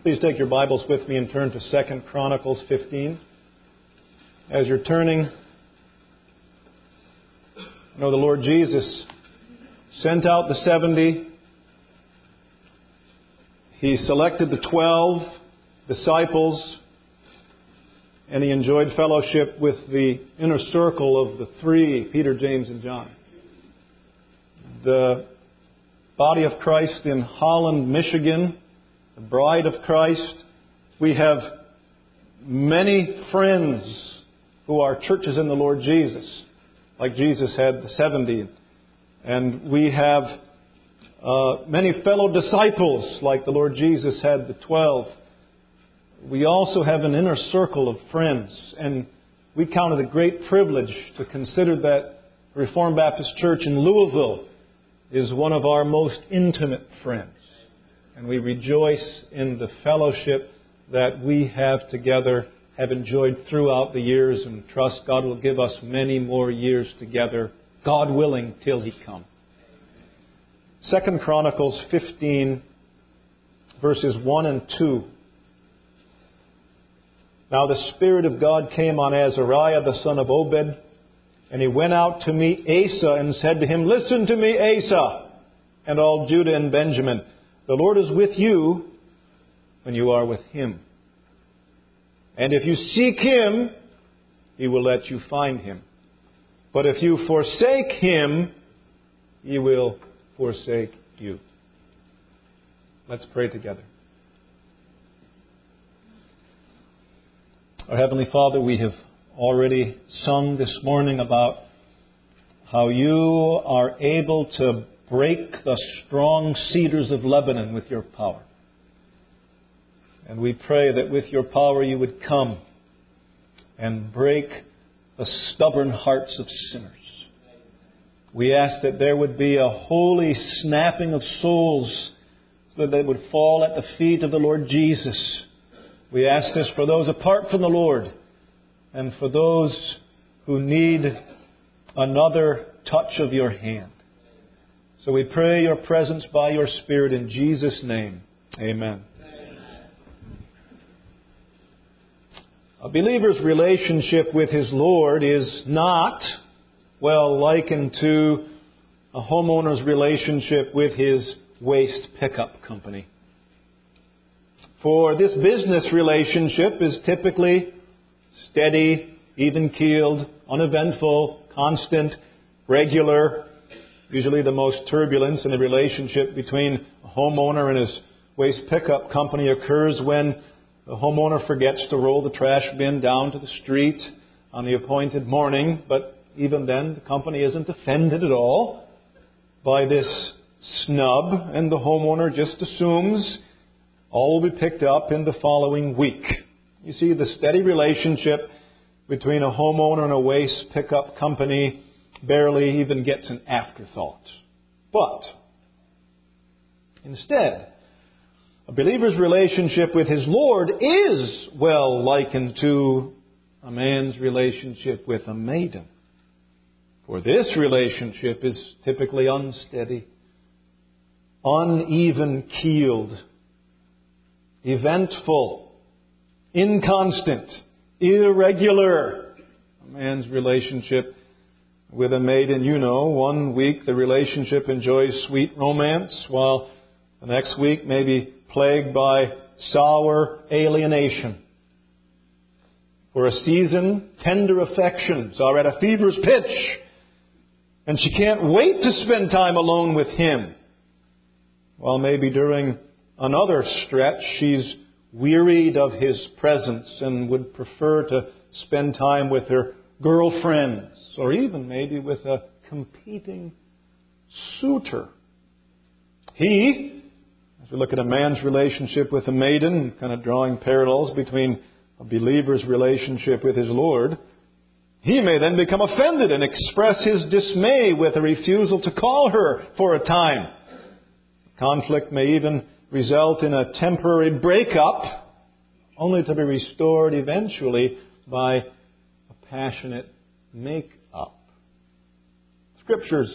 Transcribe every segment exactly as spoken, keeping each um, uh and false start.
Please take your Bibles with me and turn to Second Chronicles fifteen. As you're turning, you know the Lord Jesus sent out the seventy. He selected the twelve disciples, and He enjoyed fellowship with the inner circle of the three, Peter, James, and John. The body of Christ in Holland, Michigan, the bride of Christ. We have many friends who are churches in the Lord Jesus, like Jesus had the seventy. And we have uh, many fellow disciples, like the Lord Jesus had the twelve. We also have an inner circle of friends, and we count it a great privilege to consider that Reformed Baptist Church in Louisville is one of our most intimate friends. And we rejoice in the fellowship that we have together, have enjoyed throughout the years, and trust God will give us many more years together, God willing, till He come. Second Chronicles fifteen, verses one and two. Now the Spirit of God came on Azariah, the son of Obed, and he went out to meet Asa and said to him, "Listen to me, Asa, and all Judah and Benjamin. The Lord is with you when you are with Him. And if you seek Him, He will let you find Him. But if you forsake Him, He will forsake you." Let's pray together. Our Heavenly Father, we have already sung this morning about how You are able to break the strong cedars of Lebanon with Your power. And we pray that with Your power You would come and break the stubborn hearts of sinners. We ask that there would be a holy snapping of souls so that they would fall at the feet of the Lord Jesus. We ask this for those apart from the Lord and for those who need another touch of Your hand. So we pray Your presence by Your Spirit in Jesus' name. Amen. A believer's relationship with his Lord is not, well, likened to a homeowner's relationship with his waste pickup company. For this business relationship is typically steady, even-keeled, uneventful, constant, regular. Usually the most turbulence in the relationship between a homeowner and his waste pickup company occurs when the homeowner forgets to roll the trash bin down to the street on the appointed morning. But even then, the company isn't offended at all by this snub, and the homeowner just assumes all will be picked up in the following week. You see, the steady relationship between a homeowner and a waste pickup company barely even gets an afterthought. But instead, a believer's relationship with his Lord is well likened to a man's relationship with a maiden. For this relationship is typically unsteady, uneven-keeled, eventful, inconstant, irregular. A man's relationship with a maiden, you know, one week the relationship enjoys sweet romance, while the next week may be plagued by sour alienation. For a season, tender affections are at a fever's pitch, and she can't wait to spend time alone with him. While maybe during another stretch, she's wearied of his presence and would prefer to spend time with her girlfriends, or even maybe with a competing suitor. He, as we look at a man's relationship with a maiden, kind of drawing parallels between a believer's relationship with his Lord, he may then become offended and express his dismay with a refusal to call her for a time. Conflict may even result in a temporary breakup, only to be restored eventually by a passionate make-up. Scriptures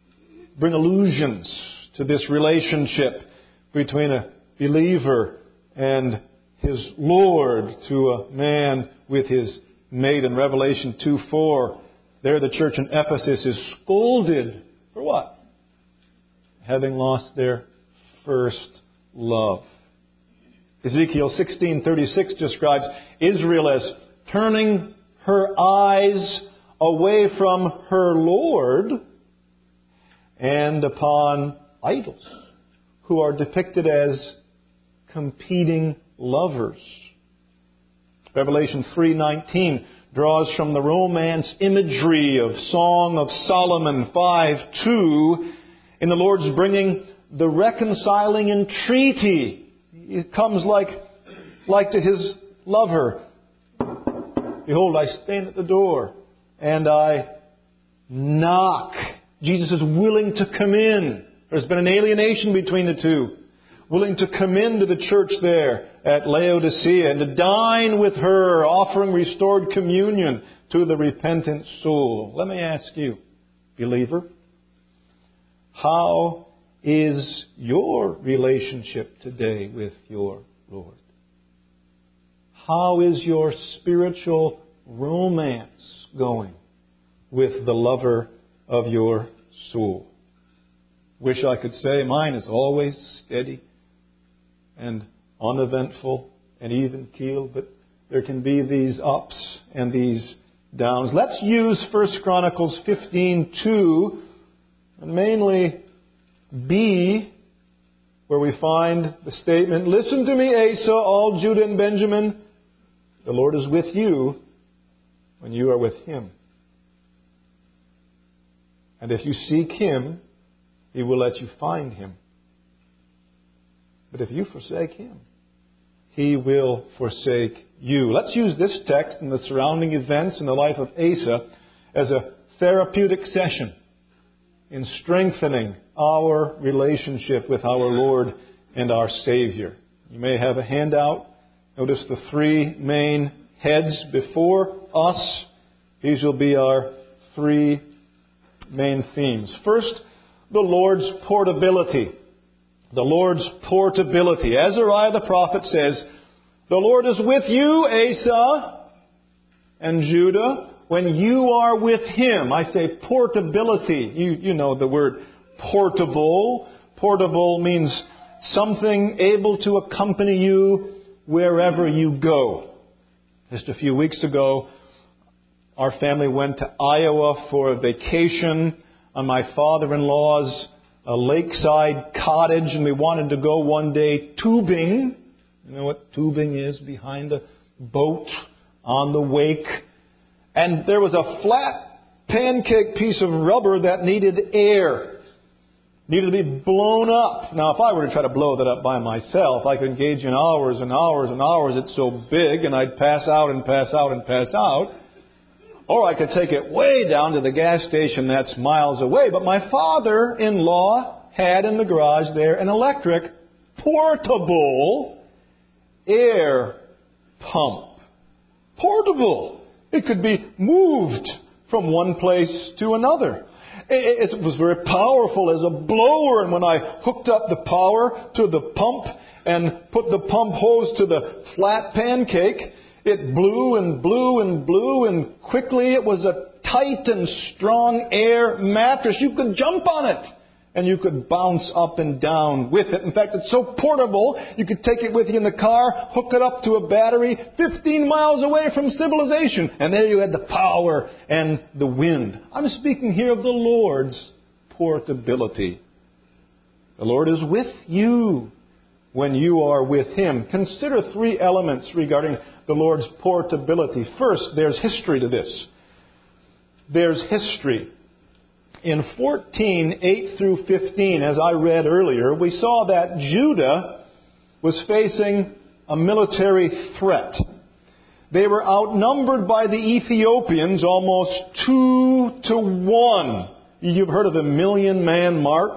bring allusions to this relationship between a believer and his Lord to a man with his maiden. Revelation two four. There the church in Ephesus is scolded for what? Having lost their first love. Ezekiel sixteen thirty-six describes Israel as turning her eyes away from her Lord and upon idols, who are depicted as competing lovers. Revelation three nineteen draws from the romance imagery of Song of Solomon five two. In the Lord's bringing the reconciling entreaty. It comes like, like to his lover. Behold, I stand at the door and I knock. Jesus is willing to come in. There's been an alienation between the two. Willing to come into the church there at Laodicea and to dine with her, offering restored communion to the repentant soul. Let me ask you, believer, how is your relationship today with your Lord? How is your spiritual romance going with the lover of your soul? Wish I could say mine is always steady and uneventful and even keeled, but there can be these ups and these downs. Let's use First Chronicles fifteen two, and mainly B, where we find the statement, "Listen to me, Asa, all Judah and Benjamin. The Lord is with you when you are with Him. And if you seek Him, He will let you find Him. But if you forsake Him, He will forsake you." Let's use this text and the surrounding events in the life of Asa as a therapeutic session in strengthening our relationship with our Lord and our Savior. You may have a handout. Notice the three main heads before us. These will be our three main themes. First, the Lord's portability. The Lord's portability. Azariah the prophet says, "The Lord is with you, Asa and Judah, when you are with Him." I say portability. You, you know the word portable. Portable means something able to accompany you wherever you go. Just a few weeks ago, our family went to Iowa for a vacation on my father-in-law's a lakeside cottage, and we wanted to go one day tubing. You know what tubing is? Behind a boat on the wake. And there was a flat pancake piece of rubber that needed air. Needed to be blown up. Now, if I were to try to blow that up by myself, I could engage in hours and hours and hours. It's so big, and I'd pass out and pass out and pass out. Or I could take it way down to the gas station that's miles away. But my father-in-law had in the garage there an electric, portable air pump. Portable. It could be moved from one place to another. It was very powerful as a blower, and when I hooked up the power to the pump and put the pump hose to the flat pancake, it blew and blew and blew, and quickly it was a tight and strong air mattress. You could jump on it, and you could bounce up and down with it. In fact, it's so portable, you could take it with you in the car, hook it up to a battery fifteen miles away from civilization, and there you had the power and the wind. I'm speaking here of the Lord's portability. The Lord is with you when you are with Him. Consider three elements regarding the Lord's portability. First, there's history to this. There's history. In fourteen, eight through fifteen, as I read earlier, we saw that Judah was facing a military threat. They were outnumbered by the Ethiopians almost two to one. You've heard of the Million Man March?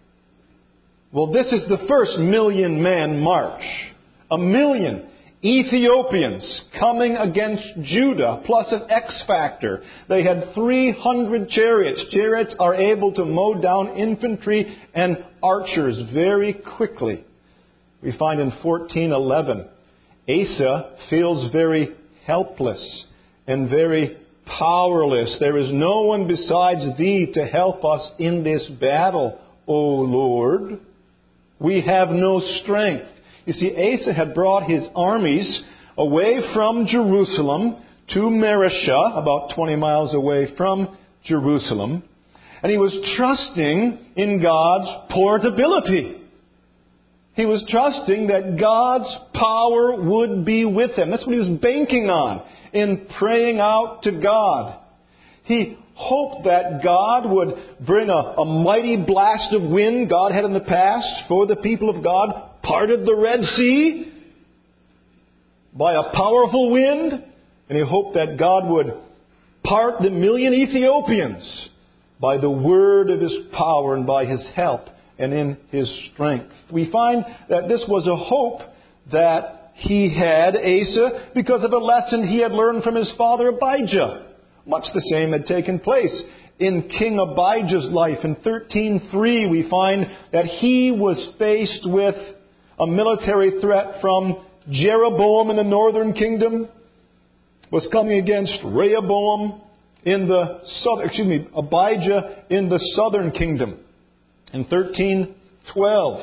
Well, this is the first Million Man March. A million Ethiopians coming against Judah, plus an X factor. They had three hundred chariots. Chariots are able to mow down infantry and archers very quickly. We find in fourteen eleven, Asa feels very helpless and very powerless. There is no one besides Thee to help us in this battle, O Lord. We have no strength. You see, Asa had brought his armies away from Jerusalem to Mareshah, about twenty miles away from Jerusalem, and he was trusting in God's portability. He was trusting that God's power would be with him. That's what he was banking on in praying out to God. He hoped that God would bring a, a mighty blast of wind God had in the past for the people of God, parted the Red Sea by a powerful wind, and he hoped that God would part the million Ethiopians by the word of His power and by His help and in His strength. We find that this was a hope that he had, Asa, because of a lesson he had learned from his father Abijah. Much the same had taken place in King Abijah's life. In thirteen three, we find that he was faced with a military threat from Jeroboam in the northern kingdom, was coming against Rehoboam in the southern, excuse me, Abijah in the southern kingdom. In thirteen twelve,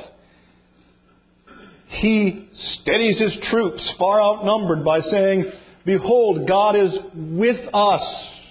he steadies his troops, far outnumbered, by saying, "Behold, God is with us.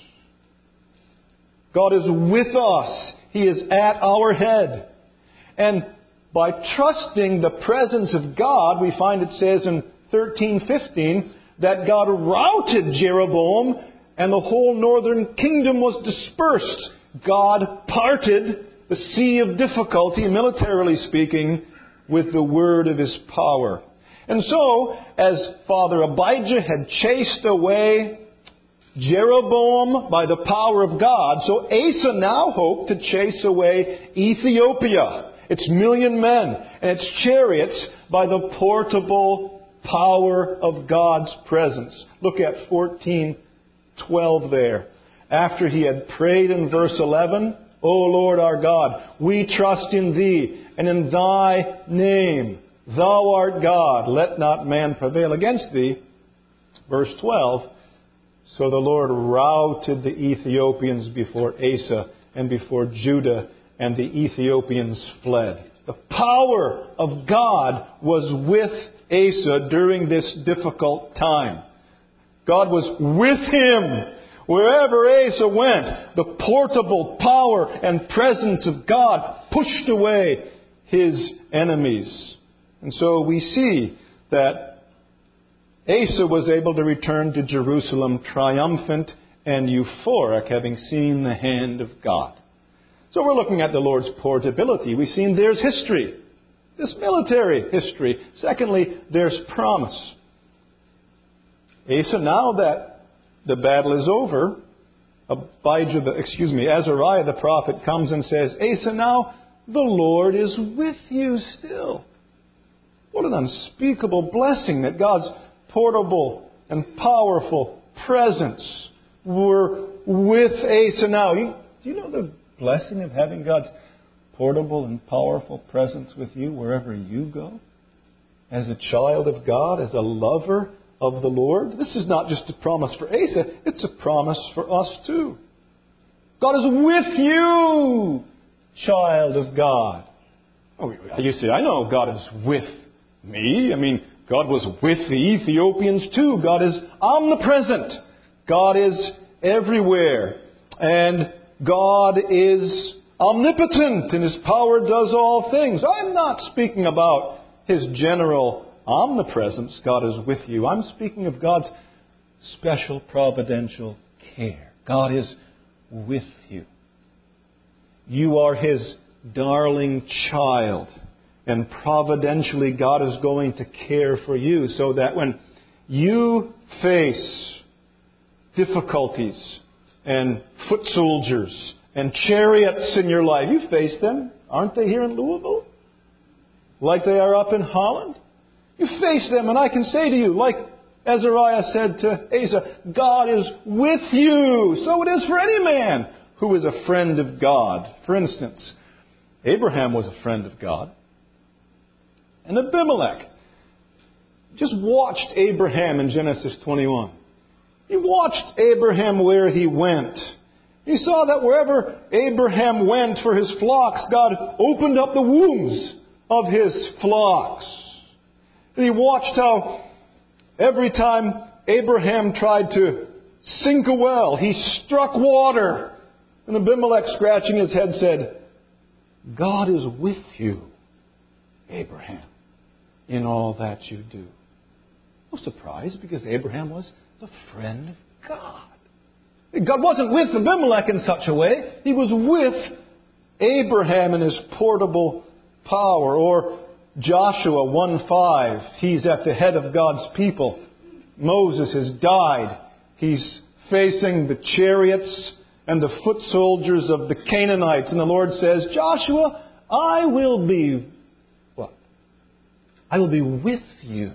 God is with us. He is at our head." And by trusting the presence of God, we find it says in thirteen fifteen that God routed Jeroboam and the whole northern kingdom was dispersed. God parted the sea of difficulty, militarily speaking, with the word of His power. And so, as Father Abijah had chased away Jeroboam by the power of God, so Asa now hoped to chase away Ethiopia, its million men, and its chariots by the portable power of God's presence. Look at fourteen twelve there. After he had prayed in verse eleven, "O Lord our God, we trust in Thee, and in Thy name. Thou art God. Let not man prevail against Thee." Verse twelve, so the Lord routed the Ethiopians before Asa and before Judah, and the Ethiopians fled. The power of God was with Asa during this difficult time. God was with him. Wherever Asa went, the portable power and presence of God pushed away his enemies. And so we see that Asa was able to return to Jerusalem triumphant and euphoric, having seen the hand of God. So we're looking at the Lord's portability. We've seen there's history, this military history. Secondly, there's promise. Asa, now that the battle is over, Abijah, the, excuse me, Azariah the prophet comes and says, "Asa, now the Lord is with you still." What an unspeakable blessing that God's portable and powerful presence were with Asa now. You, do you know the blessing of having God's portable and powerful presence with you wherever you go? As a child of God, as a lover of the Lord. This is not just a promise for Asa, it's a promise for us too. God is with you, child of God. Oh, you say, I know God is with me. I mean, God was with the Ethiopians too. God is omnipresent. God is everywhere. And God is omnipotent, and His power does all things. I'm not speaking about His general omnipresence. God is with you. I'm speaking of God's special providential care. God is with you. You are His darling child. And providentially, God is going to care for you so that when you face difficulties and foot soldiers and chariots in your life, you face them. Aren't they here in Louisville? Like they are up in Holland? You face them, and I can say to you, like Azariah said to Asa, God is with you. So it is for any man who is a friend of God. For instance, Abraham was a friend of God. And Abimelech just watched Abraham in Genesis twenty-one. He watched Abraham where he went. He saw that wherever Abraham went for his flocks, God opened up the wombs of his flocks. And he watched how every time Abraham tried to sink a well, he struck water. And Abimelech, scratching his head, said, God is with you, Abraham, in all that you do. No surprise, because Abraham was the friend of God. God wasn't with Abimelech in such a way. He was with Abraham in his portable power. Or Joshua one five, he's at the head of God's people. Moses has died. He's facing the chariots and the foot soldiers of the Canaanites. And the Lord says, Joshua, I will be, what? I will be with you.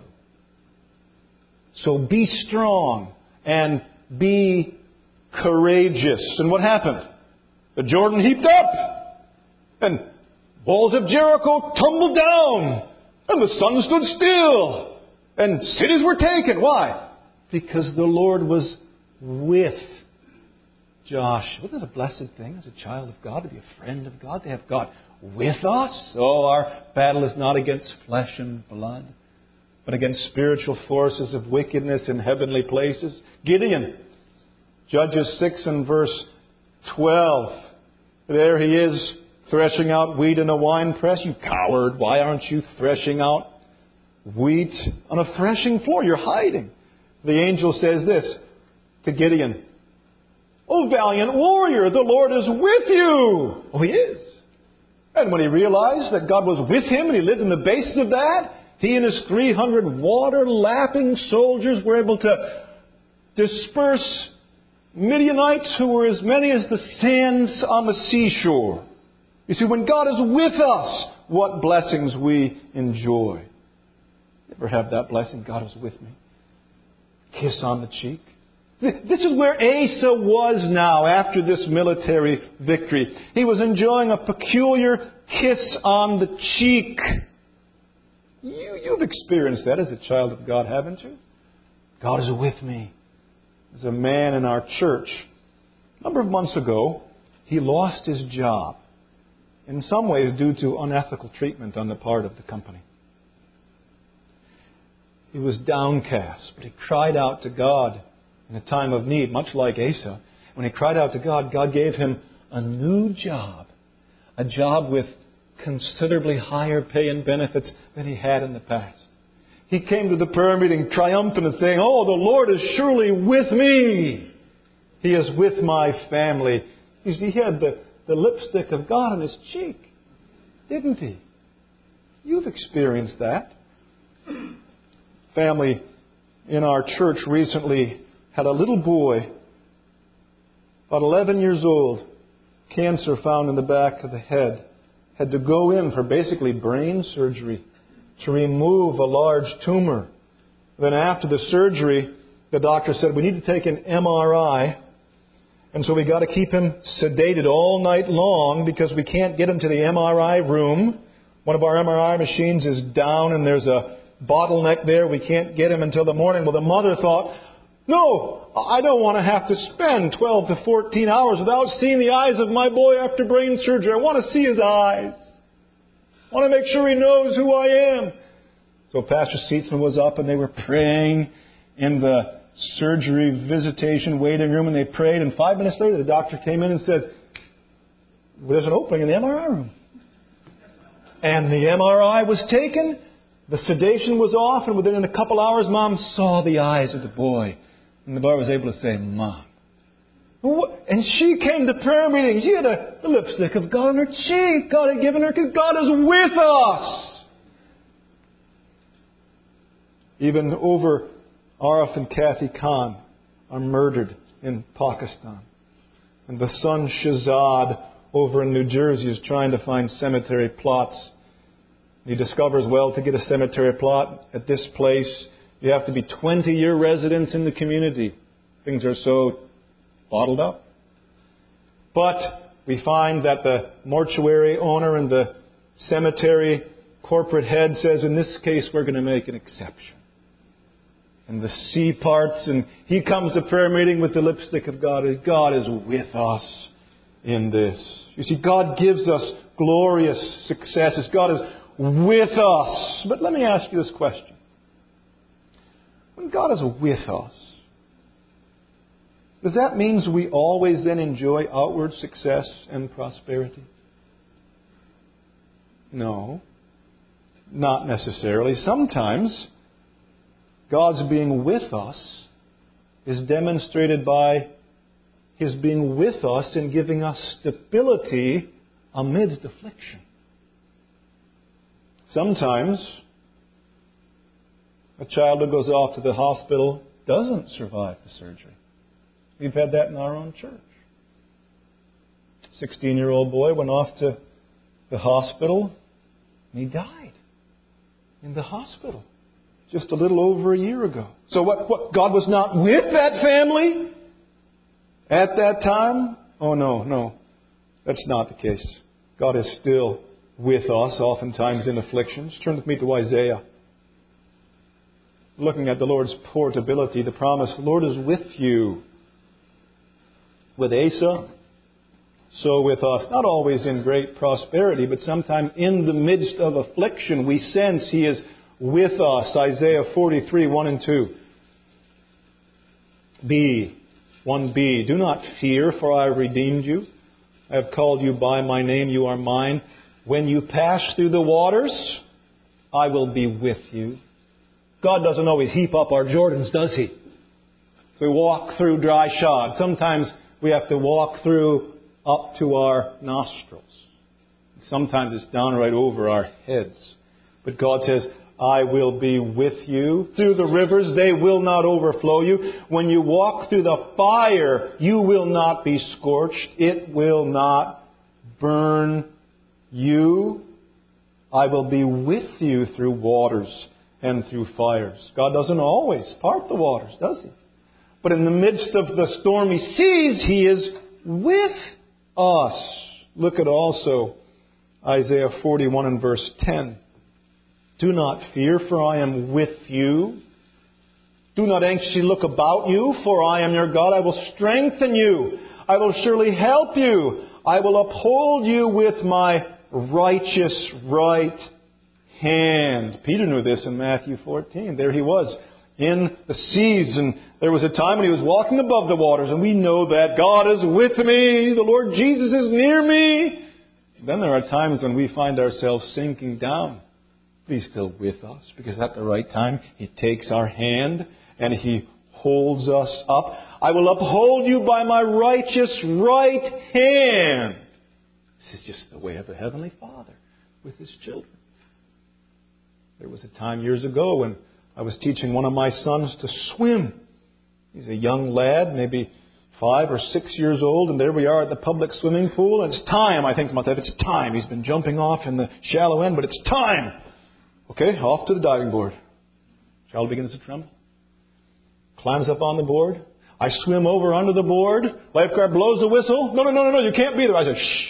So be strong and be courageous. And what happened? The Jordan heaped up. And walls of Jericho tumbled down. And the sun stood still. And cities were taken. Why? Because the Lord was with Joshua. Isn't it a blessed thing as a child of God to be a friend of God, to have God with us? Oh, our battle is not against flesh and blood, but against spiritual forces of wickedness in heavenly places. Gideon, Judges six and verse twelve. There he is, threshing out wheat in a winepress. You coward, why aren't you threshing out wheat on a threshing floor? You're hiding. The angel says this to Gideon, O valiant warrior, the Lord is with you. Oh, he is. And when he realized that God was with him and he lived in the basis of that, he and his three hundred water-lapping soldiers were able to disperse Midianites who were as many as the sands on the seashore. You see, when God is with us, what blessings we enjoy. You ever have that blessing? God is with me. Kiss on the cheek. This is where Asa was now after this military victory. He was enjoying a peculiar kiss on the cheek. You, you've experienced that as a child of God, haven't you? God is with me. There's a man in our church. A number of months ago, he lost his job. In some ways due to unethical treatment on the part of the company. He was downcast, but he cried out to God in a time of need, much like Asa. When he cried out to God, God gave him a new job. A job with considerably higher pay and benefits than he had in the past. He came to the prayer meeting triumphant and saying, oh, the Lord is surely with me. He is with my family. You see, he had the, the lipstick of God on his cheek, didn't he? You've experienced that. Family in our church recently had a little boy, about eleven years old, cancer found in the back of the head. Had to go in for basically brain surgery to remove a large tumor. Then after the surgery, the doctor said, we need to take an M R I. And so we got to keep him sedated all night long because we can't get him to the M R I room. One of our M R I machines is down and there's a bottleneck there. We can't get him until the morning. Well, the mother thought, no, I don't want to have to spend twelve to fourteen hours without seeing the eyes of my boy after brain surgery. I want to see his eyes. I want to make sure he knows who I am. So Pastor Seatsman was up and they were praying in the surgery visitation waiting room, and they prayed, and five minutes later the doctor came in and said, well, there's an opening in the M R I room. And the M R I was taken, the sedation was off, and within a couple hours Mom saw the eyes of the boy. And the boy was able to say, Mom. And she came to prayer meeting. She had a, the lipstick of God on her cheek. God had given her, because God is with us. Even over Arif and Kathy Khan are murdered in Pakistan. And the son Shahzad over in New Jersey is trying to find cemetery plots. He discovers, well, to get a cemetery plot at this place, you have to be twenty-year residents in the community. Things are so bottled up. But we find that the mortuary owner and the cemetery corporate head says, in this case, we're going to make an exception. And the C parts, and he comes to prayer meeting with the lipstick of God. God is with us in this. You see, God gives us glorious successes. God is with us. But let me ask you this question. When God is with us, does that mean we always then enjoy outward success and prosperity? No, not necessarily. Sometimes God's being with us is demonstrated by His being with us and giving us stability amidst affliction. Sometimes a child who goes off to the hospital doesn't survive the surgery. We've had that in our own church. A sixteen-year-old boy went off to the hospital and he died in the hospital just a little over a year ago. So what, what? God was not with that family at that time? Oh no, no. That's not the case. God is still with us, oftentimes in afflictions. Turn with me to Isaiah. Looking at the Lord's portability, the promise, the Lord is with you. With Asa, so with us. Not always in great prosperity, but sometime in the midst of affliction, we sense He is with us. Isaiah forty-three, one and two. B, one B. Do not fear, for I have redeemed you. I have called you by my name, you are mine. When you pass through the waters, I will be with you. God doesn't always heap up our Jordans, does He? We walk through dry shod. Sometimes we have to walk through up to our nostrils. Sometimes it's down right over our heads. But God says, I will be with you. Through the rivers, they will not overflow you. When you walk through the fire, you will not be scorched. It will not burn you. I will be with you through waters and through fires. God doesn't always part the waters, does He? But in the midst of the stormy seas, He is with us. Look at also Isaiah forty-one and verse ten. Do not fear, for I am with you. Do not anxiously look about you, for I am your God. I will strengthen you. I will surely help you. I will uphold you with my righteous right hand. Peter knew this in Matthew fourteen. There he was in the seas, and there was a time when he was walking above the waters, and we know that God is with me. The Lord Jesus is near me. Then there are times when we find ourselves sinking down. But He's still with us, because at the right time He takes our hand and He holds us up. I will uphold you by my righteous right hand. This is just the way of the Heavenly Father with His children. There was a time years ago when I was teaching one of my sons to swim. He's a young lad, maybe five or six years old, and there we are at the public swimming pool. And it's time, I think to myself, it's time. He's been jumping off in the shallow end, but it's time. Okay, off to the diving board. Child begins to tremble. Climbs up on the board. I swim over under the board. Lifeguard blows the whistle. No, no, no, no, no, you can't be there. I said, shh.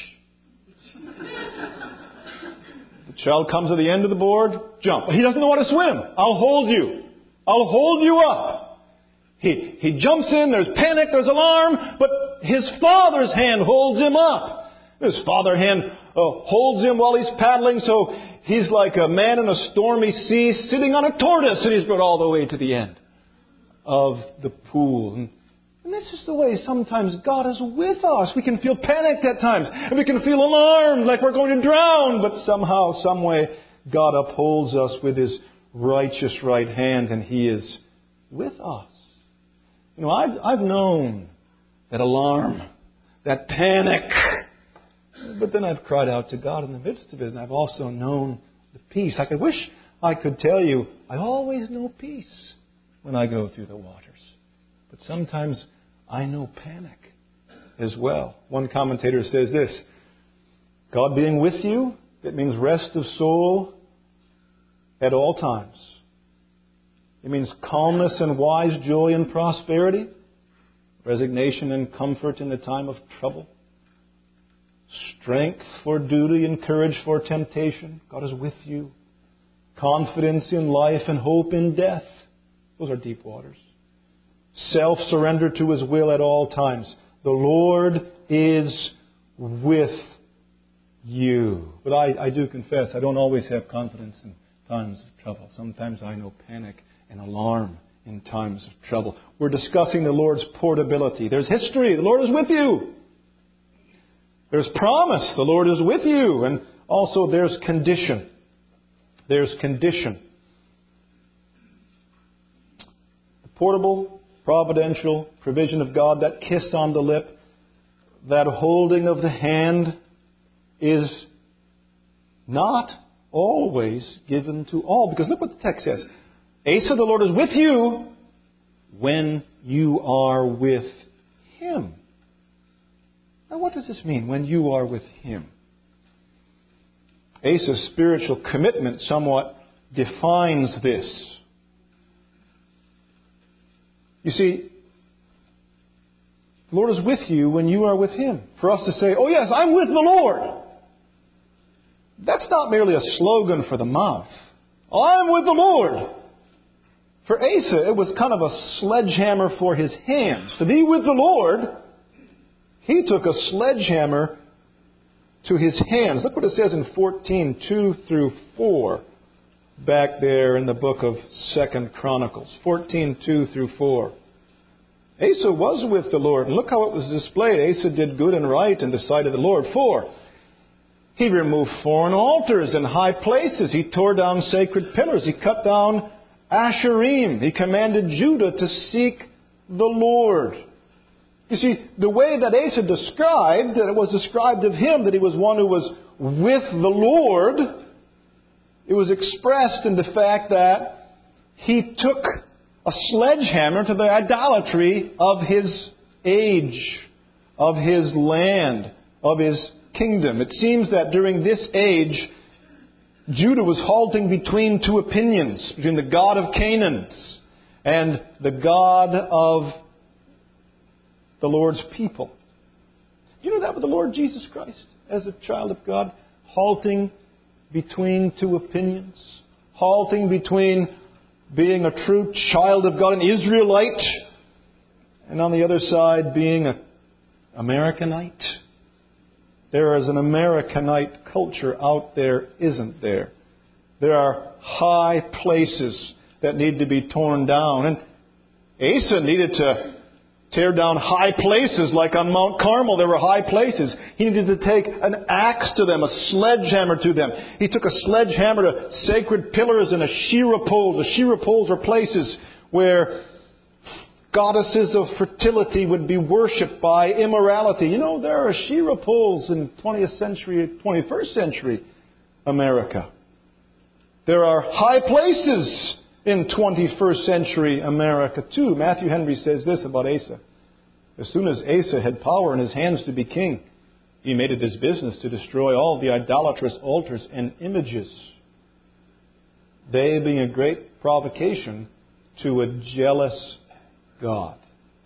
The child comes to the end of the board, jump. He doesn't know how to swim. I'll hold you. I'll hold you up. He, he jumps in, there's panic, there's alarm, but his father's hand holds him up. His father's hand uh, holds him while he's paddling, so he's like a man in a stormy sea sitting on a tortoise, and he's brought all the way to the end of the pool. And, and this is the way sometimes God is with us. We can feel panicked at times, and we can feel alarmed like we're going to drown, but somehow, some way, God upholds us with His righteous right hand, and He is with us. You know, I've, I've known that alarm, that panic, but then I've cried out to God in the midst of it, and I've also known the peace. I could wish I could tell you, I always know peace when I go through the waters. But sometimes I know panic as well. One commentator says this, God being with you, it means rest of soul at all times. It means calmness and wise joy and prosperity, resignation and comfort in the time of trouble, strength for duty and courage for temptation. God is with you Confidence in life and hope in death. Those are deep waters. Self-surrender to His will at all times. The Lord is with you. But I, I do confess, I don't always have confidence in times of trouble. Sometimes I know panic and alarm in times of trouble. We're discussing the Lord's portability. There's history. The Lord is with you. There's promise. The Lord is with you. And also there's condition. There's condition. The portable, providential provision of God, that kiss on the lip, that holding of the hand is not always given to all. Because look what the text says. Asa, the Lord is with you when you are with Him. Now what does this mean, when you are with Him? Asa's spiritual commitment somewhat defines this. You see, the Lord is with you when you are with Him. For us to say, oh yes, I'm with the Lord. That's not merely a slogan for the mouth. I'm with the Lord. For Asa, it was kind of a sledgehammer for his hands. To be with the Lord, he took a sledgehammer to his hands. Look what it says in fourteen, two through four. Back there in the book of Second Chronicles. fourteen, two through four. Asa was with the Lord. And look how it was displayed. Asa did good and right in the sight of the Lord. For he removed foreign altars and high places. He tore down sacred pillars. He cut down Asherim. He commanded Judah to seek the Lord. You see, the way that Asa described, that it was described of him, that he was one who was with the Lord, it was expressed in the fact that he took a sledgehammer to the idolatry of his age, of his land, of his kingdom. It seems that during this age, Judah was halting between two opinions, between the God of Canaan and the God of the Lord's people. Do you know that with the Lord Jesus Christ, as a child of God, halting between two opinions, halting between being a true child of God, an Israelite, and on the other side being an Americanite? There is an Americanite culture out there, isn't there? There are high places that need to be torn down. And Asa needed to tear down high places, like on Mount Carmel there were high places. He needed to take an axe to them, a sledgehammer to them. He took a sledgehammer to sacred pillars and Asherah poles. Asherah poles are places where goddesses of fertility would be worshipped by immorality. You know, there are Asherah poles in twentieth century, twenty-first century America. There are high places in twenty-first century America too. Matthew Henry says this about Asa. As soon as Asa had power in his hands to be king, he made it his business to destroy all the idolatrous altars and images, they being a great provocation to a jealous God.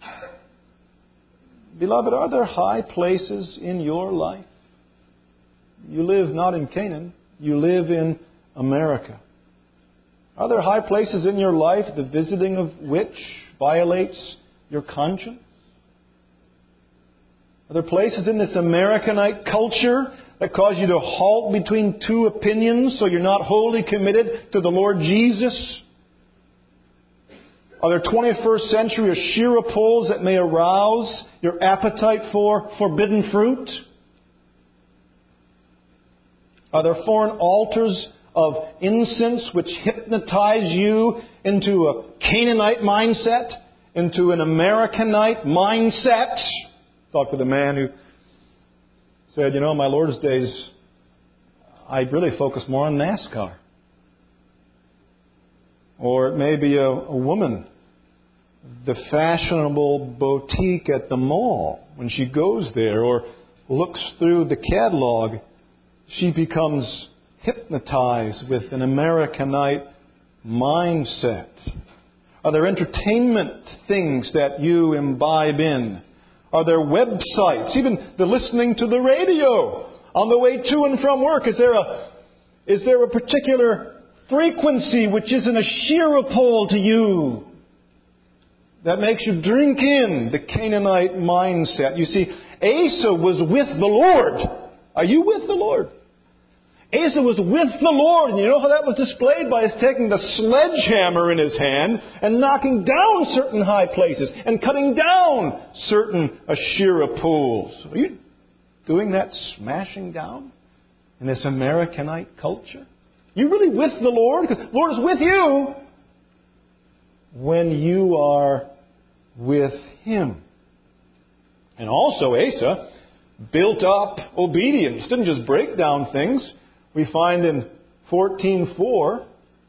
Beloved, are there high places in your life? You live not in Canaan, you live in America. Are there high places in your life, the visiting of which violates your conscience? Are there places in this Americanite culture that cause you to halt between two opinions so you're not wholly committed to the Lord Jesus? Are there twenty-first century Asherah poles that may arouse your appetite for forbidden fruit? Are there foreign altars of incense which hypnotize you into a Canaanite mindset, into an Americanite mindset? Talked with a man who said, you know, in my Lord's days, I really focus more on NASCAR. Or it may be a, a woman, the fashionable boutique at the mall. When she goes there or looks through the catalog, she becomes hypnotized with an Americanite mindset. Are there entertainment things that you imbibe in? Are there websites? Even the listening to the radio on the way to and from work. Is there a, is there a particular frequency which isn't a sheer-pole to you, that makes you drink in the Canaanite mindset. You see, Asa was with the Lord. Are you with the Lord? Asa was with the Lord, and you know how that was displayed? By his taking the sledgehammer in his hand and knocking down certain high places and cutting down certain Asherah poles. Are you doing that smashing down in this Americanite culture? You really with the Lord? Because the Lord is with you when you are with Him. And also Asa built up obedience. Didn't just break down things. We find in fourteen four,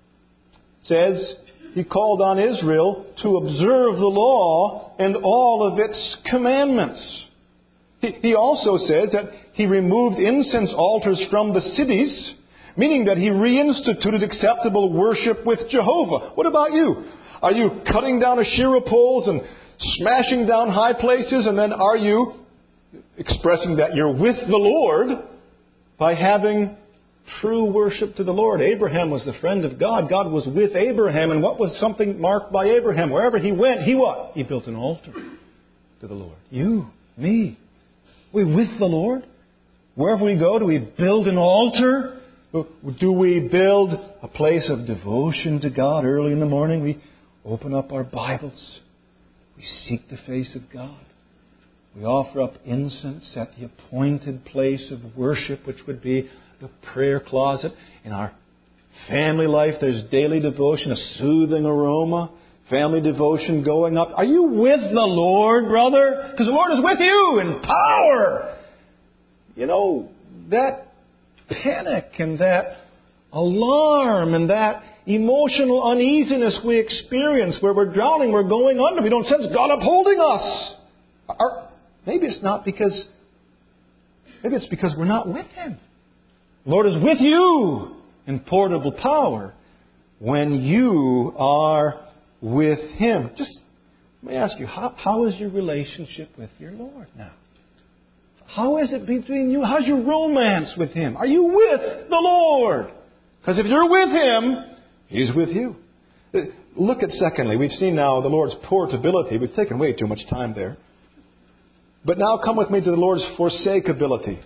says he called on Israel to observe the law and all of its commandments. He, he also says that he removed incense altars from the cities, meaning that he reinstituted acceptable worship with Jehovah. What about you? Are you cutting down Asherah poles and smashing down high places? And then are you expressing that you're with the Lord by having true worship to the Lord? Abraham was the friend of God. God was with Abraham. And what was something marked by Abraham? Wherever he went, he what? He built an altar to the Lord. You, me. We with the Lord? Wherever we go, do we build an altar? Do we build a place of devotion to God early in the morning? We open up our Bibles. We seek the face of God. We offer up incense at the appointed place of worship, which would be the prayer closet. In our family life, there's daily devotion, a soothing aroma, family devotion going up. Are you with the Lord, brother? Because the Lord is with you in power. You know, that panic and that alarm and that emotional uneasiness we experience where we're drowning, we're going under, we don't sense God upholding us. Or maybe it's not because, maybe it's because we're not with Him. The Lord is with you in portable power when you are with Him. Just let me ask you, how, how is your relationship with your Lord now? How is it between you? How's your romance with Him? Are you with the Lord? Because if you're with Him, He's with you. Look at secondly, we've seen now the Lord's portability. We've taken way too much time there. But now come with me to the Lord's forsakability.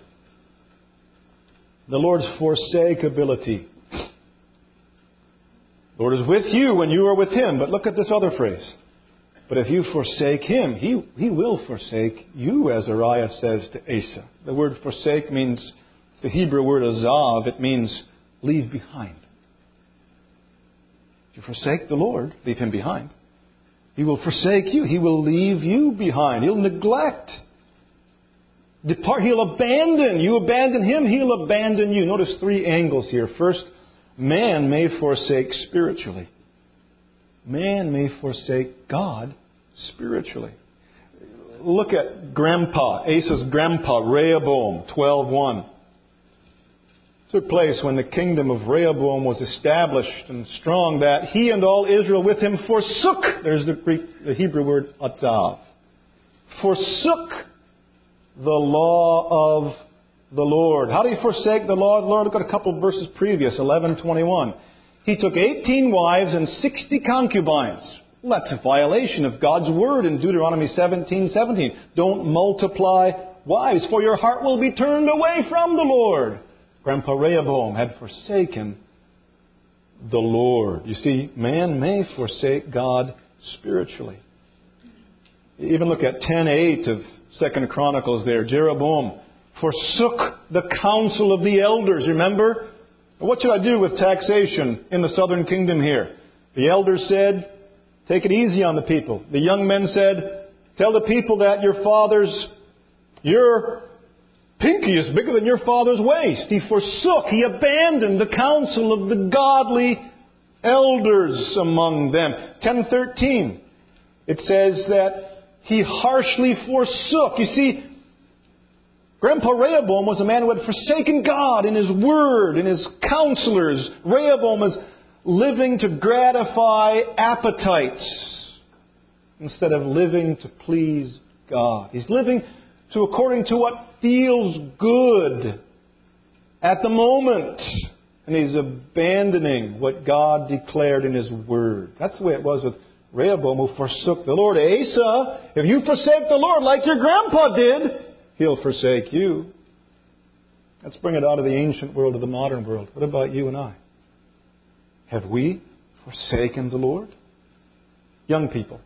The Lord's forsakability. The Lord is with you when you are with Him. But look at this other phrase. But if you forsake Him, He, he will forsake you, Azariah says to Asa. The word forsake means, it's the Hebrew word azav. It means leave behind. If you forsake the Lord, leave Him behind. He will forsake you. He will leave you behind. He'll neglect. Depart. He'll abandon. You abandon Him, He'll abandon you. Notice three angles here. First, man may forsake spiritually. Man may forsake God spiritually. Look at grandpa, Asa's grandpa, Rehoboam, twelve one. Took place when the kingdom of Rehoboam was established and strong, that he and all Israel with him forsook, there's the Greek, the Hebrew word atzav, forsook the law of the Lord. How did he forsake the law of the Lord? Look at a couple of verses previous, eleven twenty-one. He took eighteen wives and sixty concubines. Well, that's a violation of God's word in Deuteronomy seventeen seventeen. Don't multiply wives, for your heart will be turned away from the Lord. Grandpa Rehoboam had forsaken the Lord. You see, man may forsake God spiritually. Even look at ten eight of Second Chronicles there. Jeroboam forsook the counsel of the elders. Remember? What should I do with taxation in the southern kingdom here? The elders said, take it easy on the people. The young men said, tell the people that your father's, your pinky is bigger than your father's waist. He forsook, he abandoned the counsel of the godly elders among them. ten thirteen, it says that he harshly forsook. You see, Grandpa Rehoboam was a man who had forsaken God in His Word, in His counselors. Rehoboam is living to gratify appetites instead of living to please God. He's living to according to what feels good at the moment. And he's abandoning what God declared in His Word. That's the way it was with Rehoboam, who forsook the Lord. Asa, if you forsake the Lord like your grandpa did, He'll forsake you. Let's bring it out of the ancient world to the modern world. What about you and I? Have we forsaken the Lord? Young people,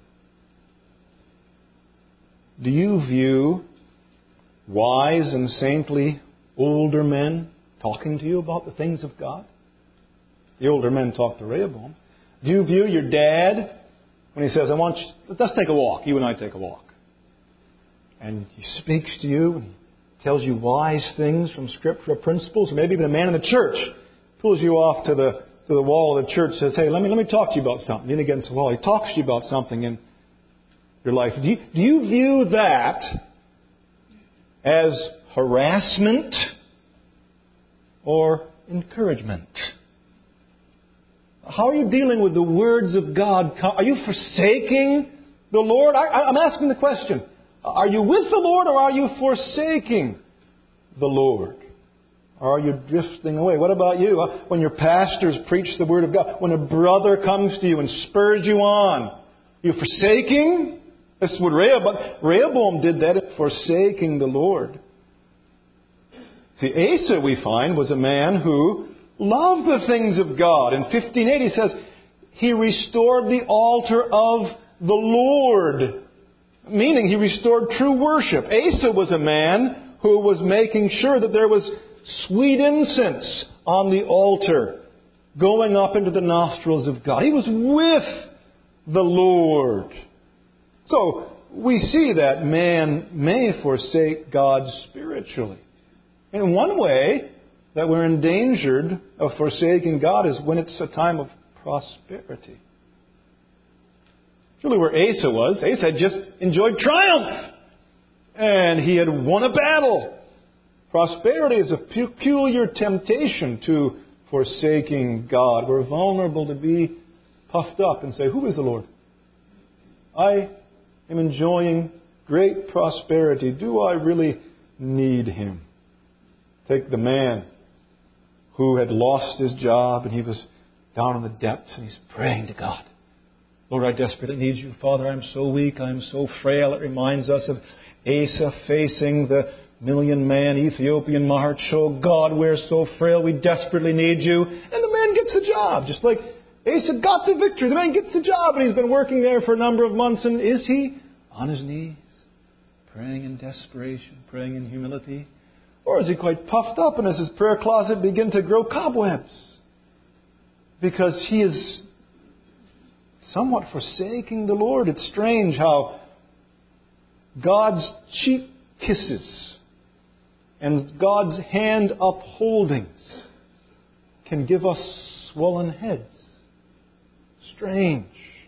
do you view wise and saintly older men talking to you about the things of God? The older men talk to Rehoboam. Do you view your dad when he says, I want you, let's take a walk. You and I take a walk. And he speaks to you and he tells you wise things from scriptural principles, or maybe even a man in the church pulls you off to the to the wall of the church, says, hey, let me let me talk to you about something. Lean against the wall. He talks to you about something in your life. Do you, do you view that as harassment or encouragement? How are you dealing with the words of God? Are you forsaking the Lord? I, I'm asking the question. Are you with the Lord or are you forsaking the Lord? Or are you drifting away? What about you? When your pastors preach the Word of God, when a brother comes to you and spurs you on, are you forsaking? This is what Rehoboam, Rehoboam did that, forsaking the Lord. See, Asa, we find, was a man who loved the things of God. In fifteen eight, he says, he restored the altar of the Lord. Meaning, he restored true worship. Asa was a man who was making sure that there was sweet incense on the altar going up into the nostrils of God. He was with the Lord. So, we see that man may forsake God spiritually. In one way that we're endangered of forsaking God is when it's a time of prosperity. Truly where Asa was, Asa had just enjoyed triumph. And he had won a battle. Prosperity is a peculiar temptation to forsaking God. We're vulnerable to be puffed up and say, who is the Lord? I am enjoying great prosperity. Do I really need Him? Take the man who had lost his job and he was down in the depths and he's praying to God. Lord, I desperately need You. Father, I'm so weak. I'm so frail. It reminds us of Asa facing the million-man Ethiopian march. Oh God, we're so frail. We desperately need You. And the man gets the job. Just like Asa got the victory. The man gets the job and he's been working there for a number of months. And is he on his knees, praying in desperation, praying in humility? Or is he quite puffed up and does his prayer closet begin to grow cobwebs? Because he is somewhat forsaking the Lord. It's strange how God's cheek kisses and God's hand upholdings can give us swollen heads. Strange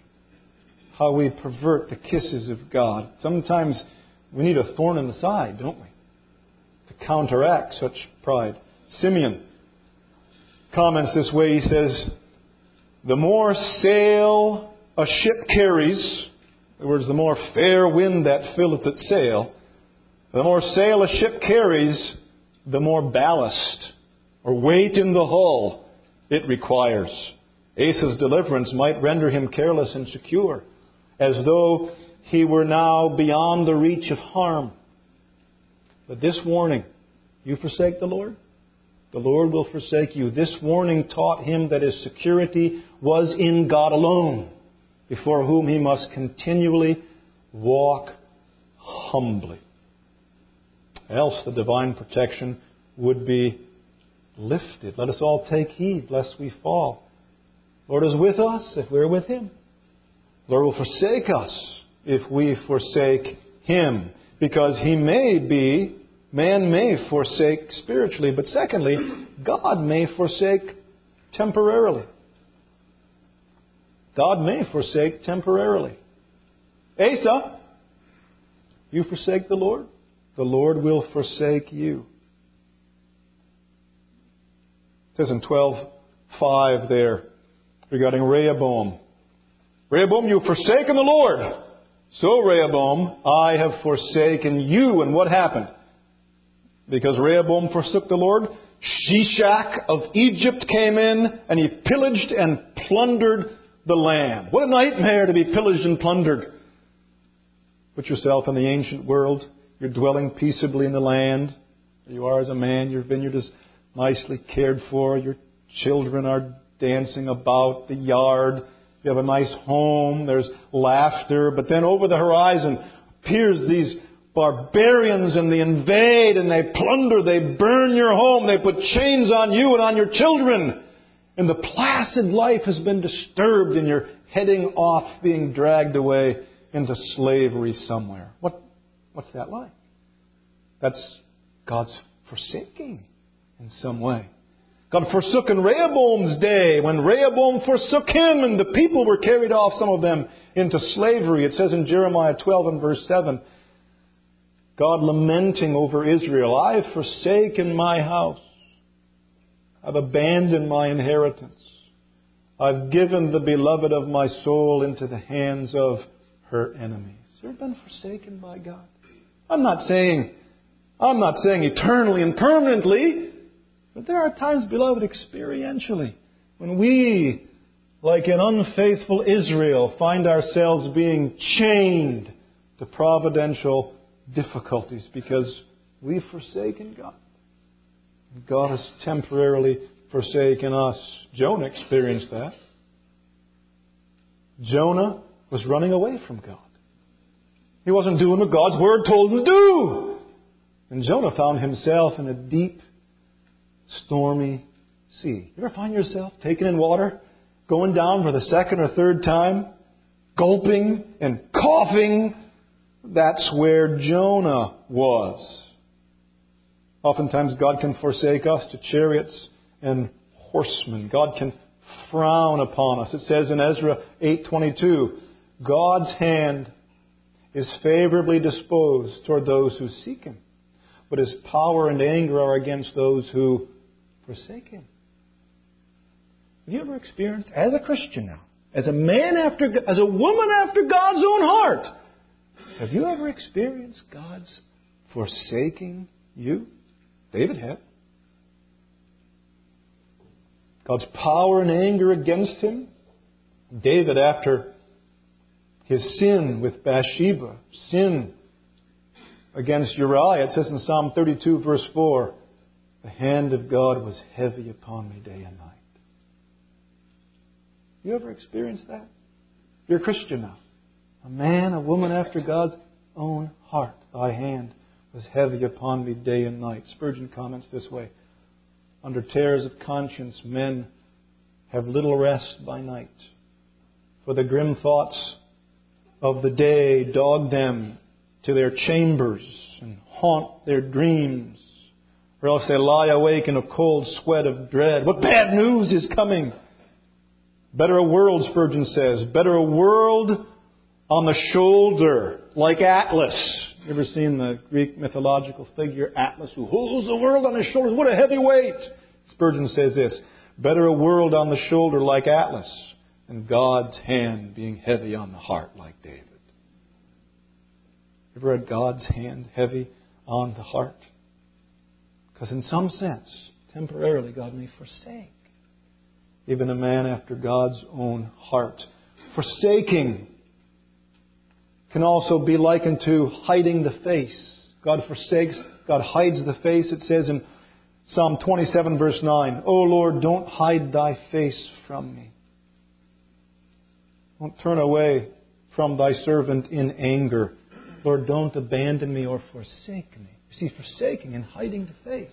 how we pervert the kisses of God. Sometimes we need a thorn in the side, don't we? To counteract such pride. Simeon comments this way. He says, the more sail a ship carries, in other words, the more fair wind that filleth its sail, the more sail a ship carries, the more ballast or weight in the hull it requires. Asa's deliverance might render him careless and secure, as though he were now beyond the reach of harm. But this warning, you forsake the Lord, the Lord will forsake you. This warning taught him that his security was in God alone, before whom he must continually walk humbly. Else the divine protection would be lifted. Let us all take heed lest we fall. Lord is with us if we're with Him. Lord will forsake us if we forsake Him. Because He may be, man may forsake spiritually. But secondly, God may forsake temporarily. God may forsake temporarily. Asa, you forsake the Lord, the Lord will forsake you. It says in twelve five there, regarding Rehoboam. Rehoboam, you have forsaken the Lord. So, Rehoboam, I have forsaken you. And what happened? Because Rehoboam forsook the Lord, Shishak of Egypt came in and he pillaged and plundered the land. What a nightmare to be pillaged and plundered. Put yourself in the ancient world. You're dwelling peaceably in the land. There you are as a man. Your vineyard is nicely cared for. Your children are dancing about the yard. You have a nice home. There's laughter. But then over the horizon appears these barbarians, and they invade and they plunder. They burn your home. They put chains on you and on your children. And the placid life has been disturbed, and you're heading off, being dragged away into slavery somewhere. What, what's that like? That's God's forsaking in some way. God forsook in Rehoboam's day, when Rehoboam forsook him and the people were carried off, some of them, into slavery. It says in Jeremiah twelve and verse seven, God lamenting over Israel, I have forsaken my house. I've abandoned my inheritance. I've given the beloved of my soul into the hands of her enemies. Have you ever been forsaken by God? I'm not saying, I'm not saying eternally and permanently, but there are times, beloved, experientially, when we, like an unfaithful Israel, find ourselves being chained to providential difficulties because we've forsaken God. God has temporarily forsaken us. Jonah experienced that. Jonah was running away from God. He wasn't doing what God's Word told him to do. And Jonah found himself in a deep, stormy sea. You ever find yourself taken in water, going down for the second or third time, gulping and coughing? That's where Jonah was. Oftentimes God can forsake us to chariots and horsemen. God can frown upon us. It says in Ezra eight twenty-two, God's hand is favorably disposed toward those who seek Him, but His power and anger are against those who forsake Him. Have you ever experienced, as a Christian now, as a man after, as a woman after God's own heart, have you ever experienced God's forsaking you? David had. God's power and anger against him. David, after his sin with Bathsheba, sin against Uriah, it says in Psalm thirty-two, verse four, the hand of God was heavy upon me day and night. You ever experienced that? You're a Christian now. A man, a woman after God's own heart. Thy hand was heavy upon me day and night. Spurgeon comments this way. Under terrors of conscience, men have little rest by night. For the grim thoughts of the day dog them to their chambers and haunt their dreams. Or else they lie awake in a cold sweat of dread. What bad news is coming? Better a world, Spurgeon says. Better a world on the shoulder, like Atlas. You ever seen the Greek mythological figure Atlas, who holds the world on his shoulders? What a heavy weight! Spurgeon says this, better a world on the shoulder like Atlas than God's hand being heavy on the heart like David. Ever had God's hand heavy on the heart? Because in some sense, temporarily, God may forsake even a man after God's own heart. Forsaking can also be likened to hiding the face. God forsakes, God hides the face. It says in Psalm twenty-seven, verse nine, O Lord, don't hide Thy face from me. Don't turn away from Thy servant in anger. Lord, don't abandon me or forsake me. You see, forsaking and hiding the face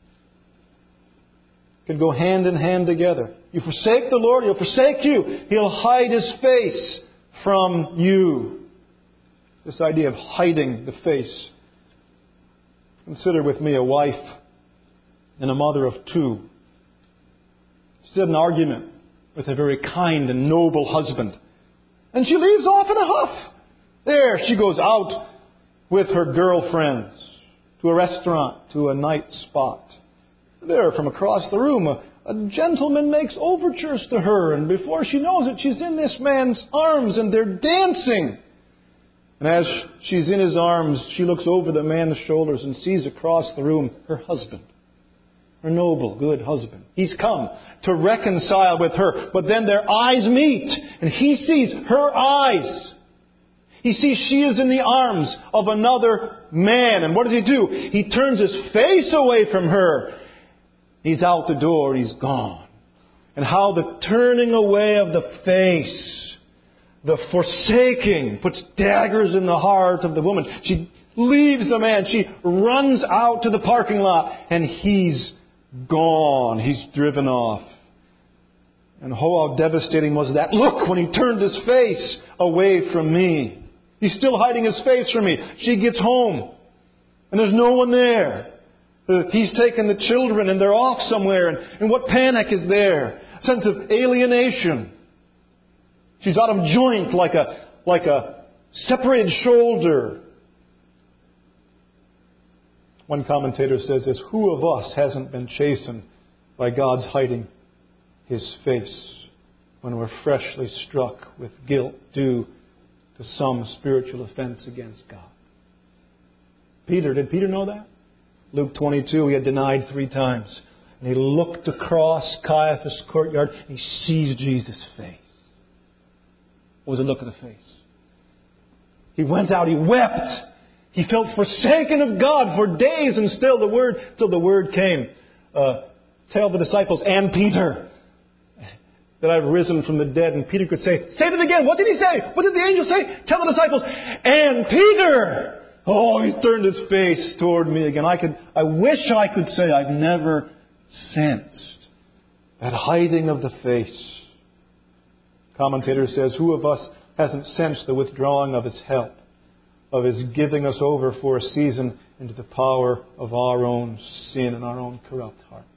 can go hand in hand together. You forsake the Lord, He'll forsake you. He'll hide His face from you. This idea of hiding the face. Consider with me a wife and a mother of two. She had an argument with a very kind and noble husband. And she leaves off in a huff. There she goes out with her girlfriends to a restaurant, to a night spot. There, from across the room, a, a gentleman makes overtures to her. And before she knows it, she's in this man's arms and they're dancing. And as she's in his arms, she looks over the man's shoulders and sees across the room her husband. Her noble, good husband. He's come to reconcile with her. But then their eyes meet, and he sees her eyes. He sees she is in the arms of another man. And what does he do? He turns his face away from her. He's out the door. He's gone. And how the turning away of the face, the forsaking, puts daggers in the heart of the woman. She leaves the man. She runs out to the parking lot, and he's gone. He's driven off. And oh, how devastating was that look when he turned his face away from me. He's still hiding his face from me. She gets home, and there's no one there. He's taken the children, and they're off somewhere. And, and what panic is there? A sense of alienation. She's out of joint like a, like a separated shoulder. One commentator says this: who of us hasn't been chastened by God's hiding His face when we're freshly struck with guilt due to some spiritual offense against God? Peter, did Peter know that? Luke twenty-two, he had denied three times. And he looked across Caiaphas' courtyard and he sees Jesus' face. What was the look of the face? He went out, he wept. He felt forsaken of God for days, and still the word, till the word came. Uh, tell the disciples and Peter that I've risen from the dead. And Peter could say, say it again. What did he say? What did the angel say? Tell the disciples and Peter. Oh, he's turned his face toward me again. I could, I wish I could say I've never sensed that hiding of the face. Commentator says, who of us hasn't sensed the withdrawing of His help, of His giving us over for a season into the power of our own sin and our own corrupt hearts?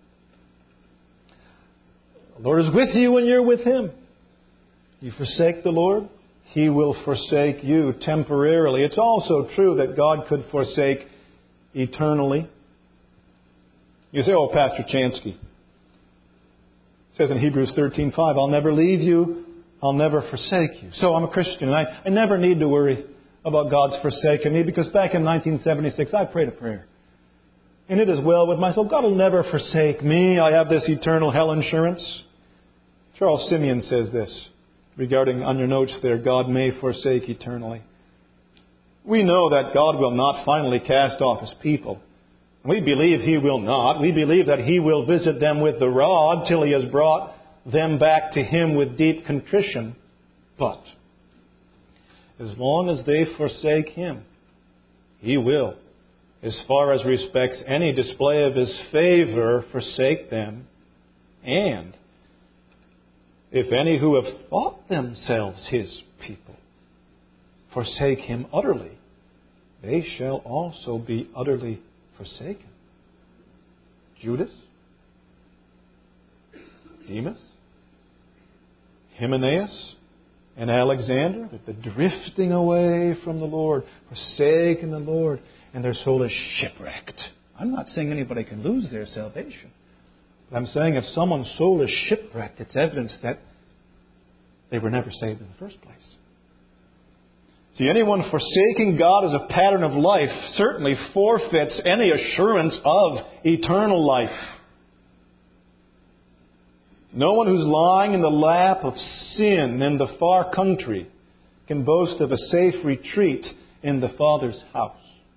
The Lord is with you when you're with Him. You forsake the Lord, He will forsake you temporarily. It's also true that God could forsake eternally. You say, oh, Pastor Chansky. It says in Hebrews thirteen five, I'll never leave you, I'll never forsake you. So I'm a Christian, and I, I never need to worry about God's forsaken me, because back in nineteen seventy-six I prayed a prayer. And it is well with my soul. God will never forsake me. I have this eternal hell insurance. Charles Simeon says this regarding, on your notes there, God may forsake eternally. We know that God will not finally cast off His people. We believe He will not. We believe that He will visit them with the rod till He has brought them back to Him with deep contrition. But as long as they forsake Him, He will, as far as respects any display of His favor, forsake them. And if any who have thought themselves His people forsake Him utterly, they shall also be utterly forsaken. Judas, Demas, Hymenaeus, and Alexander, the drifting away from the Lord, forsaking the Lord, and their soul is shipwrecked. I'm not saying anybody can lose their salvation. But I'm saying if someone's soul is shipwrecked, it's evidence that they were never saved in the first place. See, anyone forsaking God as a pattern of life certainly forfeits any assurance of eternal life. No one who's lying in the lap of sin in the far country can boast of a safe retreat in the Father's house.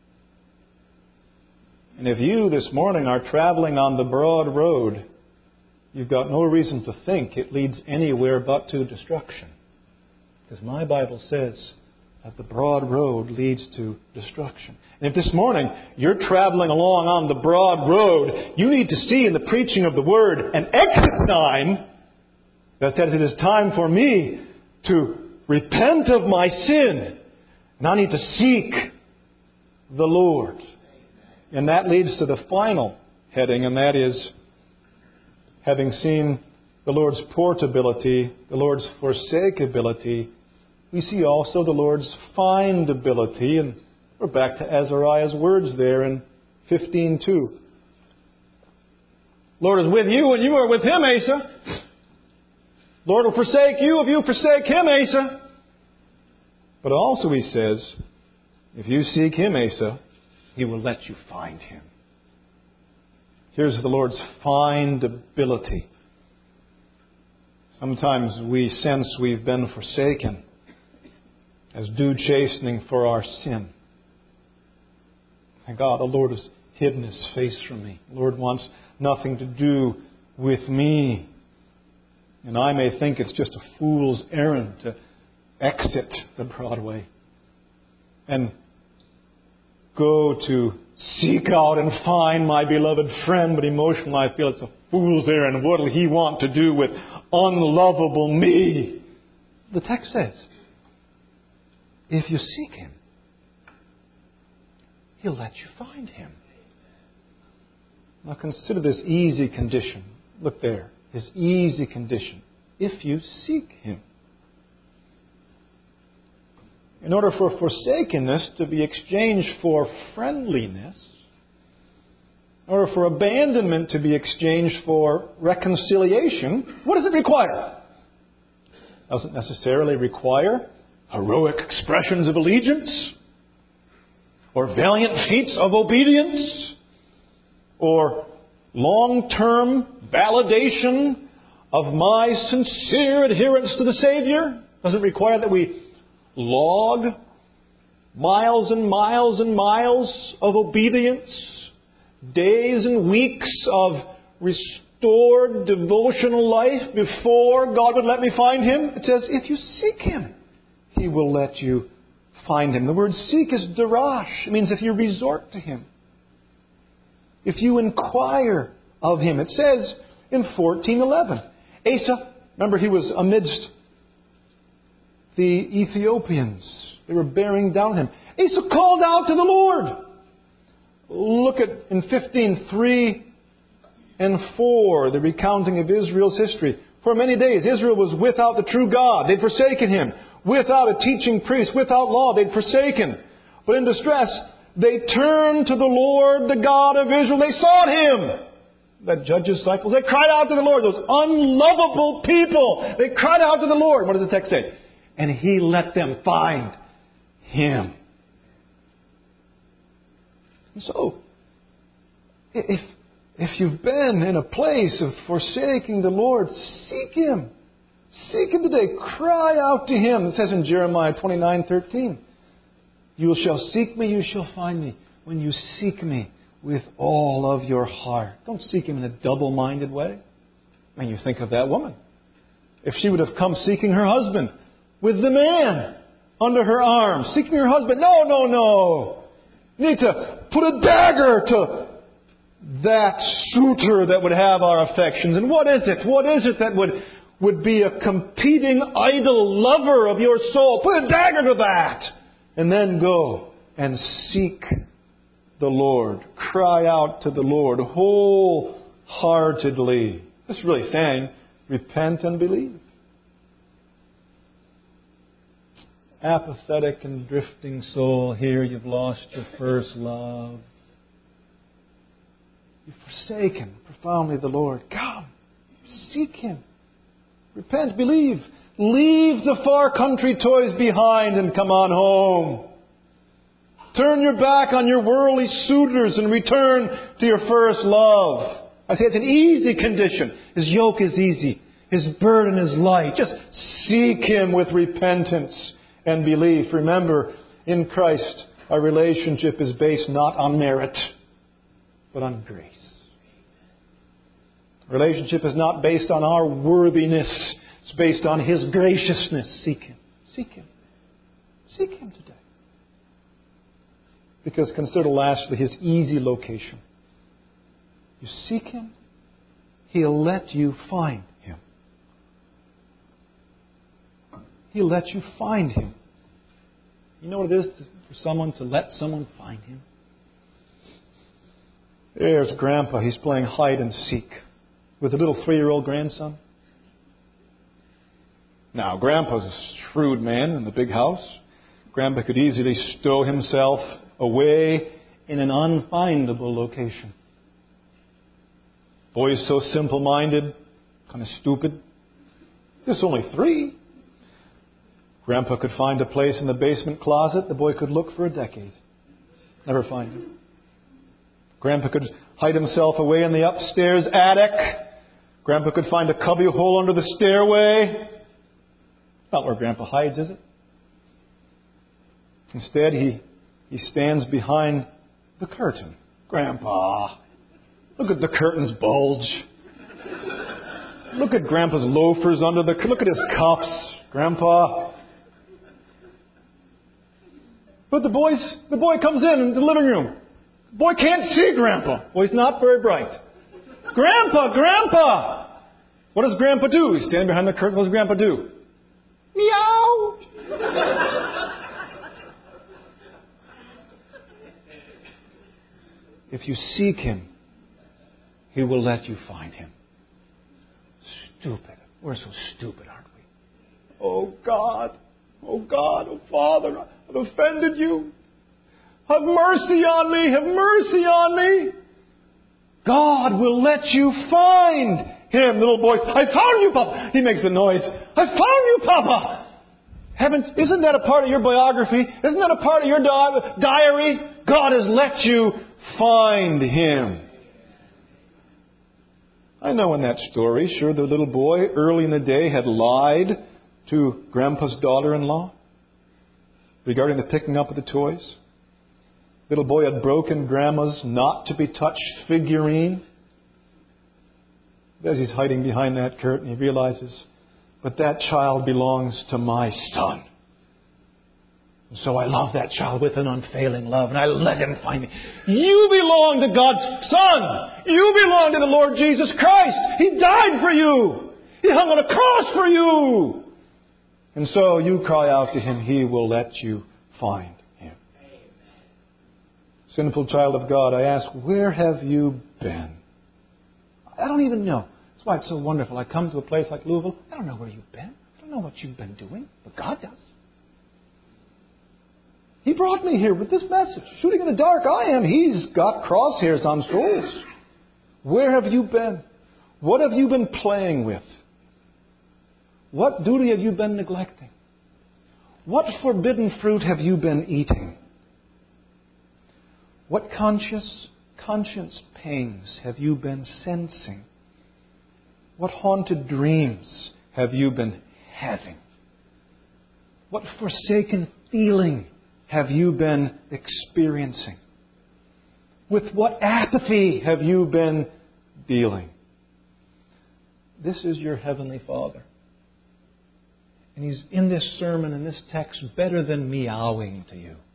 And if you this morning are traveling on the broad road, you've got no reason to think it leads anywhere but to destruction. Because my Bible says that the broad road leads to destruction. And if this morning you're traveling along on the broad road, you need to see in the preaching of the Word an exit sign that says it is time for me to repent of my sin. And I need to seek the Lord. And that leads to the final heading, and that is, having seen the Lord's portability, the Lord's forsakability, we see also the Lord's findability. And we're back to Azariah's words there in fifteen two. Lord is with you and you are with Him, Asa. Lord will forsake you if you forsake Him, Asa. But also he says, if you seek Him, Asa, He will let you find Him. Here's the Lord's findability. Sometimes we sense we've been forsaken as due chastening for our sin. Thank God, the Lord has hidden His face from me. The Lord wants nothing to do with me. And I may think it's just a fool's errand to exit the broad way and go to seek out and find my beloved friend, but emotionally I feel it's a fool's errand. What will He want to do with unlovable me? The text says, if you seek Him, He'll let you find Him. Now consider this easy condition. Look there. His easy condition. If you seek Him. In order for forsakenness to be exchanged for friendliness, in order for abandonment to be exchanged for reconciliation, what does it require? It doesn't necessarily require heroic expressions of allegiance, or valiant feats of obedience, or long-term validation of my sincere adherence to the Savior. It doesn't require that we log miles and miles and miles of obedience, days and weeks of restored devotional life before God would let me find Him. It says, if you seek Him, He will let you find Him. The word seek is darash. It means if you resort to Him. If you inquire of Him. It says in fourteen eleven, Asa, remember he was amidst the Ethiopians. They were bearing down him. Asa called out to the Lord. Look at in fifteen three and four, the recounting of Israel's history. For many days Israel was without the true God. They'd forsaken Him. Without a teaching priest, without law, they'd forsaken. But in distress, they turned to the Lord, the God of Israel. They sought Him. That Judges cycles. They cried out to the Lord. Those unlovable people. They cried out to the Lord. What does the text say? And He let them find Him. And so, if, if you've been in a place of forsaking the Lord, seek Him. Seek Him today. Cry out to Him. It says in Jeremiah twenty-nine thirteen, you shall seek me, you shall find me, when you seek me with all of your heart. Don't seek Him in a double-minded way. I mean, you think of that woman. If she would have come seeking her husband with the man under her arm, seeking her husband. No, no, no. You need to put a dagger to that suitor that would have our affections. And what is it? What is it that would, would be a competing idol lover of your soul? Put a dagger to that. And then go and seek the Lord. Cry out to the Lord wholeheartedly. This is really saying, repent and believe. Apathetic and drifting soul, here you've lost your first love. You've forsaken profoundly the Lord. Come, seek Him. Repent, believe. Leave the far country toys behind and come on home. Turn your back on your worldly suitors and return to your first love. I say it's an easy condition. His yoke is easy. His burden is light. Just seek Him with repentance and belief. Remember, in Christ, our relationship is based not on merit, but on grace. Relationship is not based on our worthiness. It's based on His graciousness. Seek Him. Seek Him. Seek Him today. Because consider lastly His easy location. You seek Him, He'll let you find Him. He'll let you find Him. You know what it is to, for someone to let someone find Him? There's Grandpa. He's playing hide and seek with a little three-year-old grandson. Now, Grandpa's a shrewd man in the big house. Grandpa could easily stow himself away in an unfindable location. Boy's so simple-minded, kind of stupid. There's only three. Grandpa could find a place in the basement closet. The boy could look for a decade. Never find him. Grandpa could hide himself away in the upstairs attic. Grandpa could find a cubby hole under the stairway. Not where Grandpa hides, is it? Instead, he, he stands behind the curtain. Grandpa, look at the curtains bulge. Look at Grandpa's loafers under the... Look at his cuffs, Grandpa. But the boy's, the boy comes in in the living room. The boy can't see Grandpa. Well, he's not very bright. Grandpa, Grandpa! What does Grandpa do? He's standing behind the curtain. What does Grandpa do? Meow! If you seek Him, He will let you find Him. Stupid. We're so stupid, aren't we? Oh God, oh God, oh Father, I've offended you. Have mercy on me, have mercy on me. God will let you find Him. The little boy, I found you, Papa. He makes a noise. I found you, Papa. Heavens, isn't that a part of your biography? Isn't that a part of your di- diary? God has let you find Him. I know in that story, sure, the little boy early in the day had lied to Grandpa's daughter-in-law regarding the picking up of the toys. Little boy had broken Grandma's not-to-be-touched figurine. As he's hiding behind that curtain, he realizes, but that child belongs to my son. And so I love that child with an unfailing love, and I let him find me. You belong to God's Son. You belong to the Lord Jesus Christ. He died for you. He hung on a cross for you. And so you cry out to Him. He will let you find Him. Sinful child of God, I ask, where have you been? I don't even know. That's why it's so wonderful. I come to a place like Louisville. I don't know where you've been. I don't know what you've been doing. But God does. He brought me here with this message. Shooting in the dark, I am. He's got crosshairs on souls. Where have you been? What have you been playing with? What duty have you been neglecting? What forbidden fruit have you been eating? What conscious, conscience pains have you been sensing? What haunted dreams have you been having? What forsaken feeling have you been experiencing? With what apathy have you been dealing? This is your Heavenly Father. And He's in this sermon, in this text, better than meowing to you.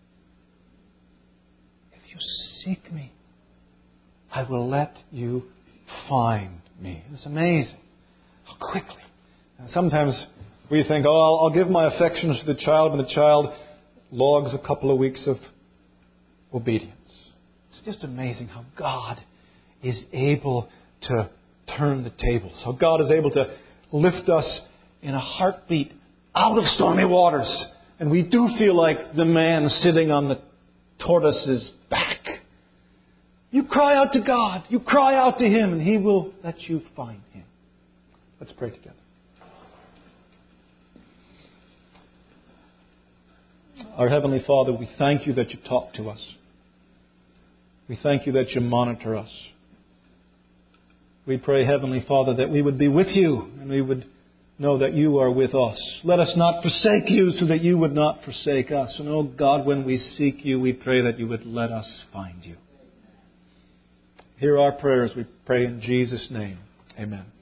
If you seek me, I will let you find me. It's amazing how quickly. And sometimes we think, oh, I'll, I'll give my affections to the child, and the child logs a couple of weeks of obedience. It's just amazing how God is able to turn the tables. How God is able to lift us in a heartbeat out of stormy waters. And we do feel like the man sitting on the tortoise's back. You cry out to God. You cry out to Him, and He will let you find Him. Let's pray together. Our Heavenly Father, we thank You that You talk to us. We thank You that You monitor us. We pray, Heavenly Father, that we would be with You and we would know that You are with us. Let us not forsake You so that You would not forsake us. And, oh God, when we seek You, we pray that You would let us find You. Hear our prayers, we pray in Jesus' name. Amen.